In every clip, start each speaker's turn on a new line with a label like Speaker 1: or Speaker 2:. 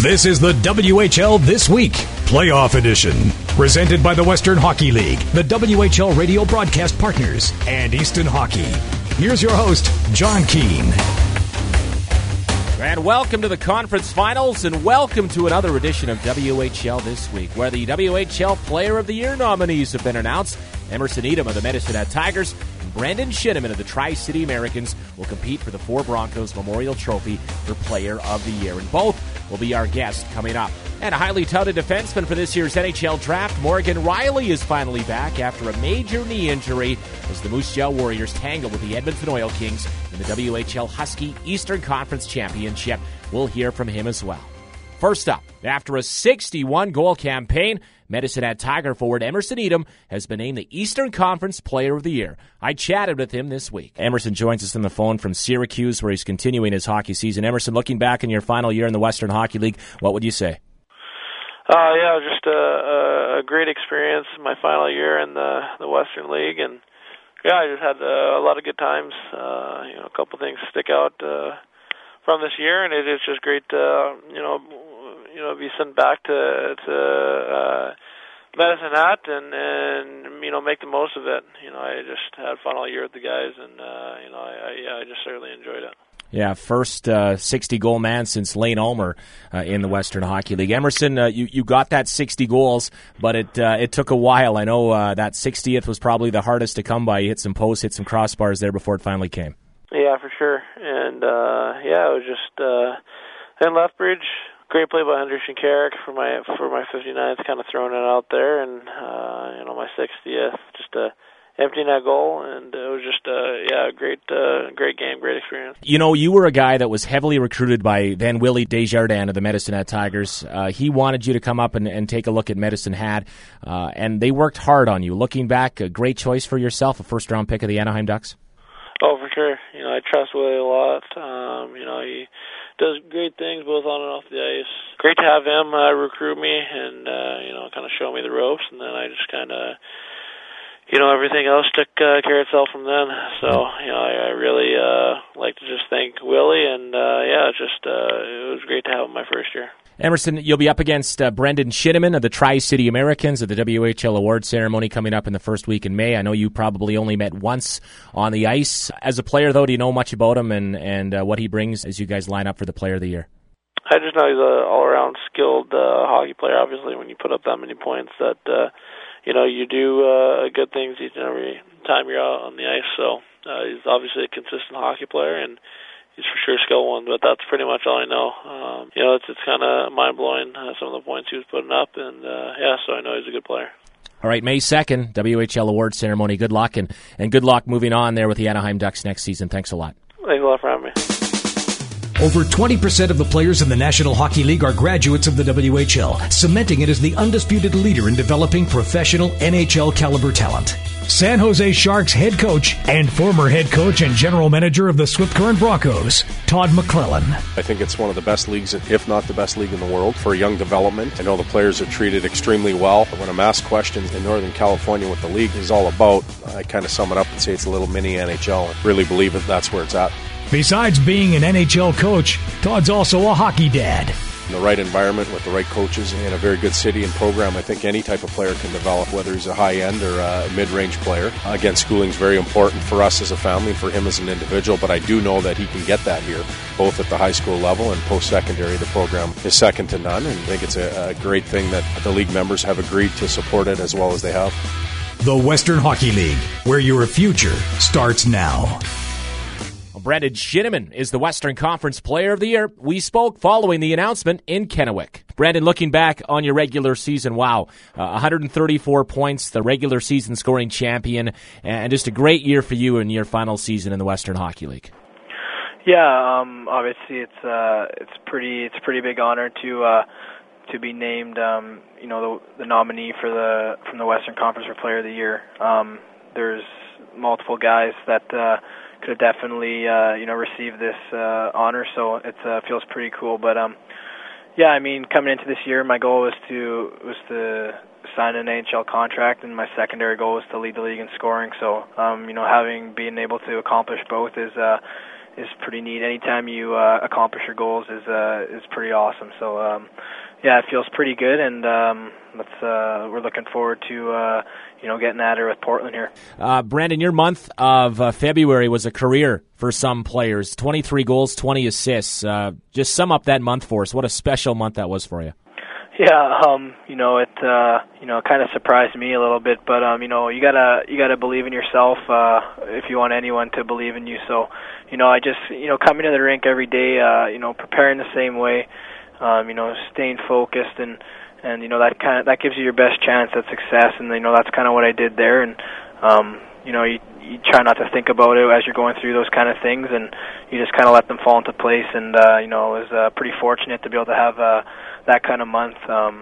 Speaker 1: This is the WHL This Week, Playoff Edition. Presented by the Western Hockey League, the WHL radio broadcast partners, and Easton Hockey. Here's your host, John Keane.
Speaker 2: And welcome to the conference finals, and welcome to another edition of WHL This Week, where the WHL Player of the Year nominees have been announced. Emerson Edom of the Medicine Hat Tigers and Brandon Shinnimin of the Tri-City Americans will compete for the Four Broncos Memorial Trophy for Player of the Year, and both will be our guests coming up. And a highly touted defenseman for this year's NHL Draft, Morgan Rielly, is finally back after a major knee injury as the Moose Jaw Warriors tangle with the Edmonton Oil Kings in the WHL Husky Eastern Conference Championship. We'll hear from him as well. First up, after a 61-goal campaign, Medicine Hat Tiger forward Emerson Edom has been named the Eastern Conference Player of the Year. I chatted with him this week. Emerson joins us on the phone from Syracuse, where he's continuing his hockey season. Emerson, looking back in your final year in the Western Hockey League, what would you say?
Speaker 3: Just a great experience in my final year in the Western League, and I just had a lot of good times. A couple things stick out from this year, and it's just great to be sent back to Medicine Hat and make the most of it. I just had fun all year with the guys, and I just certainly enjoyed it.
Speaker 2: Yeah, first 60-goal man since Lane Ulmer in the Western Hockey League. Emerson, you got that 60 goals, but it took a while. I know that 60th was probably the hardest to come by. You hit some posts, hit some crossbars there before it finally came.
Speaker 3: Yeah, for sure. And, it was just in Lethbridge. Great play by Henderson Carrick for my 59th, kind of throwing it out there. And, my 60th, just empty net goal, and it was just a great game, great experience.
Speaker 2: You were a guy that was heavily recruited by then Willie Desjardins of the Medicine Hat Tigers. He wanted you to come up and take a look at Medicine Hat, and they worked hard on you. Looking back, a great choice for yourself, a first-round pick of the Anaheim Ducks?
Speaker 3: Oh, for sure. I trust Willie a lot. He does great things both on and off the ice. Great to have him recruit me and, kind of show me the ropes, and then I just kind of everything else took care of itself from then. So, I really like to just thank Willie, and it was great to have him my first year.
Speaker 2: Emerson, you'll be up against Brendan Shinnimin of the Tri-City Americans at the WHL Award Ceremony coming up in the first week in May. I know you probably only met once on the ice. As a player, though, do you know much about him and what he brings as you guys line up for the Player of the Year?
Speaker 3: I just know he's an all-around skilled hockey player. Obviously, when you put up that many points, that you do good things each and every time you're out on the ice. So he's obviously a consistent hockey player, and he's for sure a skilled one. But that's pretty much all I know. It's kind of mind-blowing some of the points he was putting up, and so I know he's a good player.
Speaker 2: All right, May 2nd, WHL Award Ceremony. Good luck, and good luck moving on there with the Anaheim Ducks next season. Thanks a lot.
Speaker 3: Thanks a lot for having me.
Speaker 1: Over 20% of the players in the National Hockey League are graduates of the WHL, cementing it as the undisputed leader in developing professional NHL-caliber talent. San Jose Sharks head coach and former head coach and general manager of the Swift Current Broncos, Todd McClellan.
Speaker 4: I think it's one of the best leagues, if not the best league in the world, for young development. I know the players are treated extremely well. When I'm asked questions in Northern California what the league is all about, I kind of sum it up and say it's a little mini NHL. I really believe that's where it's at.
Speaker 1: Besides being an NHL coach, Todd's also a hockey dad.
Speaker 4: In the right environment with the right coaches in a very good city and program, I think any type of player can develop, whether he's a high-end or a mid-range player. Again, schooling is very important for us as a family and for him as an individual, but I do know that he can get that here, both at the high school level and post-secondary. The program is second to none, and I think it's a great thing that the league members have agreed to support it as well as they have.
Speaker 1: The Western Hockey League, where your future starts now.
Speaker 2: Brendan Shinnimin is the Western Conference Player of the Year. We spoke following the announcement in Kennewick. Brandon, looking back on your regular season, 134 points, the regular season scoring champion, and just a great year for you in your final season in the Western Hockey League.
Speaker 5: Yeah, obviously it's a pretty big honor to be named, the nominee from the Western Conference for Player of the Year. There's multiple guys that could have definitely received this honor, so it feels pretty cool. But coming into this year, my goal was to sign an NHL contract, and my secondary goal was to lead the league in scoring. So having been able to accomplish both is pretty neat. Anytime you accomplish your goals is pretty awesome. So it feels pretty good, and we're looking forward to getting at her with Portland here.
Speaker 2: Brandon, your month of February was a career for some players. 23 goals, 20 assists. Just sum up that month for us. What a special month that was for you.
Speaker 5: Yeah, it kind of surprised me a little bit, but you gotta believe in yourself if you want anyone to believe in you. So, I just coming to the rink every day, preparing the same way, staying focused, and that gives you your best chance at success, and that's kind of what I did there, and you try not to think about it as you're going through those kind of things, and you just kind of let them fall into place, and I was pretty fortunate to be able to have that kind of month.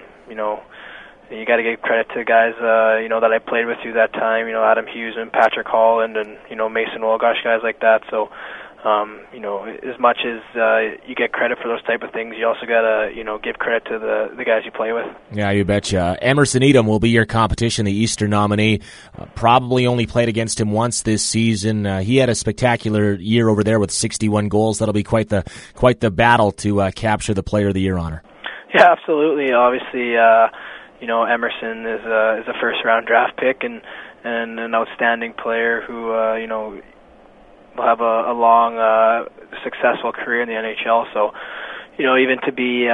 Speaker 5: You got to give credit to guys that I played with through that time, Adam Hughes and Patrick Holland and Mason Wolgosh, guys like that. So as much as you get credit for those type of things, you also got to give credit to the guys you play with.
Speaker 2: Yeah, you betcha. Emerson Edom will be your competition, the Eastern nominee. Probably only played against him once this season. He had a spectacular year over there with 61 goals. That'll be quite the battle to capture the Player of the Year honor.
Speaker 5: Yeah, absolutely. Obviously, Emerson is a first-round draft pick and an outstanding player who will have a long, successful career in the NHL. So, even to be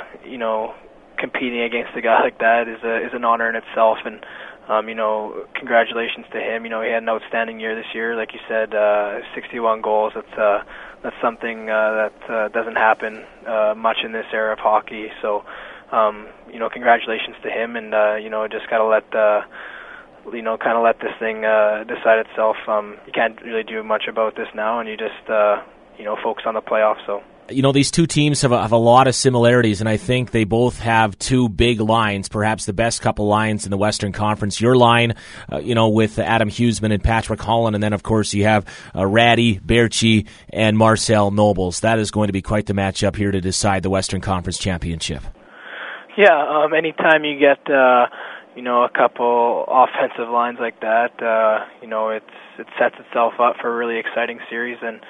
Speaker 5: competing against a guy like that is an honor in itself. And congratulations to him. He had an outstanding year this year, like you said, 61 goals. That's something that doesn't happen much in this era of hockey. So, congratulations to him, and just gotta let let this thing decide itself. You can't really do much about this now, and you just focus on the playoffs. So.
Speaker 2: These two teams have a lot of similarities, and I think they both have two big lines, perhaps the best couple lines in the Western Conference. Your line, with Adam Hughesman and Patrick Holland, and then, of course, you have Ratty, Baertschi, and Marcel Nobles. That is going to be quite the matchup here to decide the Western Conference Championship.
Speaker 5: Yeah, anytime you get, a couple offensive lines like that, it sets itself up for a really exciting series, and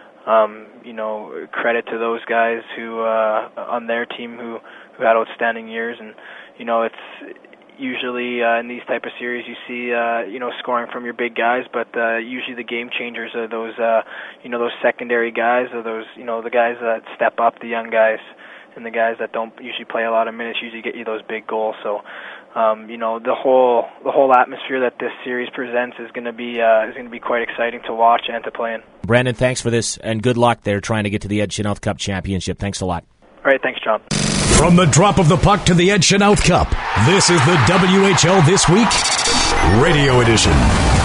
Speaker 5: credit to those guys who on their team who had outstanding years, and it's usually in these type of series you see scoring from your big guys, but usually the game changers are those those secondary guys, or those the guys that step up, the young guys, and the guys that don't usually play a lot of minutes usually get you those big goals. So the whole atmosphere that this series presents is going to be quite exciting to watch and to play in.
Speaker 2: Brandon, thanks for this, and good luck there trying to get to the Ed Chenoweth Cup Championship. Thanks a lot.
Speaker 5: All right, thanks, John.
Speaker 1: From the drop of the puck to the Ed Chenoweth Cup, this is the WHL This Week Radio Edition.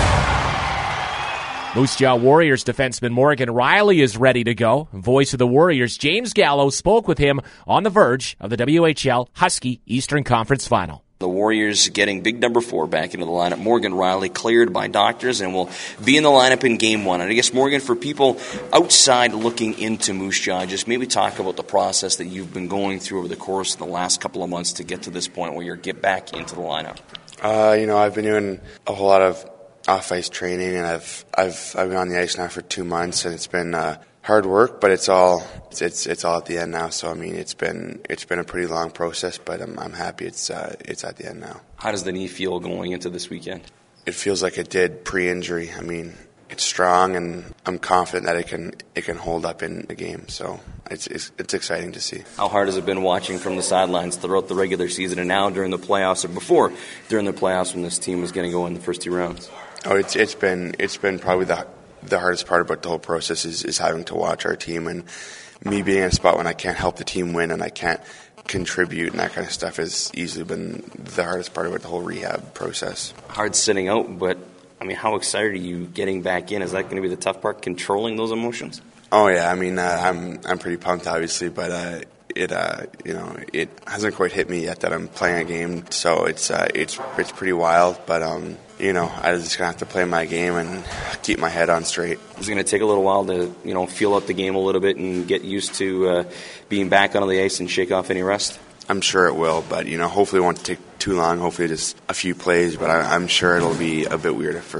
Speaker 2: Moose Jaw Warriors defenseman Morgan Rielly is ready to go. Voice of the Warriors, James Gallo, spoke with him on the verge of the WHL Husky Eastern Conference Final.
Speaker 6: The Warriors getting big number 4 back into the lineup. Morgan Rielly cleared by doctors and will be in the lineup in Game 1. And I guess, Morgan, for people outside looking into Moose Jaw, just maybe talk about the process that you've been going through over the course of the last couple of months to get to this point where you get back into the lineup.
Speaker 7: I've been doing a whole lot of off-ice training, and I've been on the ice now for 2 months, and it's been hard work, but it's all at the end now. So I mean, it's been a pretty long process, but I'm happy it's at the end now.
Speaker 6: How does the knee feel going into this weekend?
Speaker 7: It feels like it did pre-injury. I mean, it's strong, and I'm confident that it can hold up in the game. So it's exciting to see.
Speaker 6: How hard has it been watching from the sidelines throughout the regular season and now during the playoffs, or before during the playoffs when this team was going to go in the first 2 rounds?
Speaker 7: Oh, it's been probably the hardest part about the whole process is having to watch our team, and me being in a spot when I can't help the team win and I can't contribute and that kind of stuff has easily been the hardest part about the whole rehab process.
Speaker 6: Hard sitting out, but I mean, how excited are you getting back in? Is that going to be the tough part, controlling those emotions?
Speaker 7: Oh yeah, I mean, I'm pretty pumped, obviously, but it hasn't quite hit me yet that I'm playing a game, so it's pretty wild, but I just gonna have to play my game and keep my head on straight.
Speaker 6: Is it going to take a little while to feel out the game a little bit and get used to being back on the ice and shake off any rust?
Speaker 7: I'm sure it will, but hopefully it won't take too long. Hopefully just a few plays, but I'm sure it'll be a bit weird at first.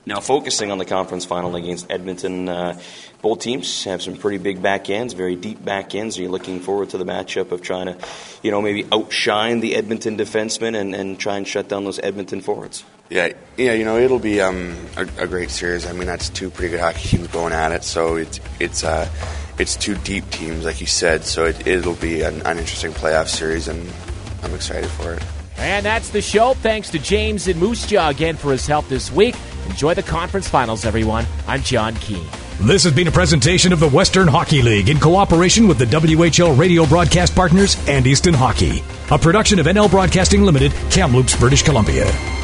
Speaker 6: Now, focusing on the conference final against Edmonton, both teams have some pretty big back ends, very deep back ends. Are you looking forward to the matchup of trying to, maybe outshine the Edmonton defensemen and try and shut down those Edmonton forwards?
Speaker 7: Yeah, it'll be a great series. I mean, that's two pretty good hockey teams going at it, so it's two deep teams, like you said, so it'll be an interesting playoff series, and I'm excited for it.
Speaker 2: And that's the show. Thanks to James and Moose Jaw again for his help this week. Enjoy the conference finals, everyone. I'm John Keane.
Speaker 1: This has been a presentation of the Western Hockey League in cooperation with the WHL radio broadcast partners and Easton Hockey. A production of NL Broadcasting Limited, Kamloops, British Columbia.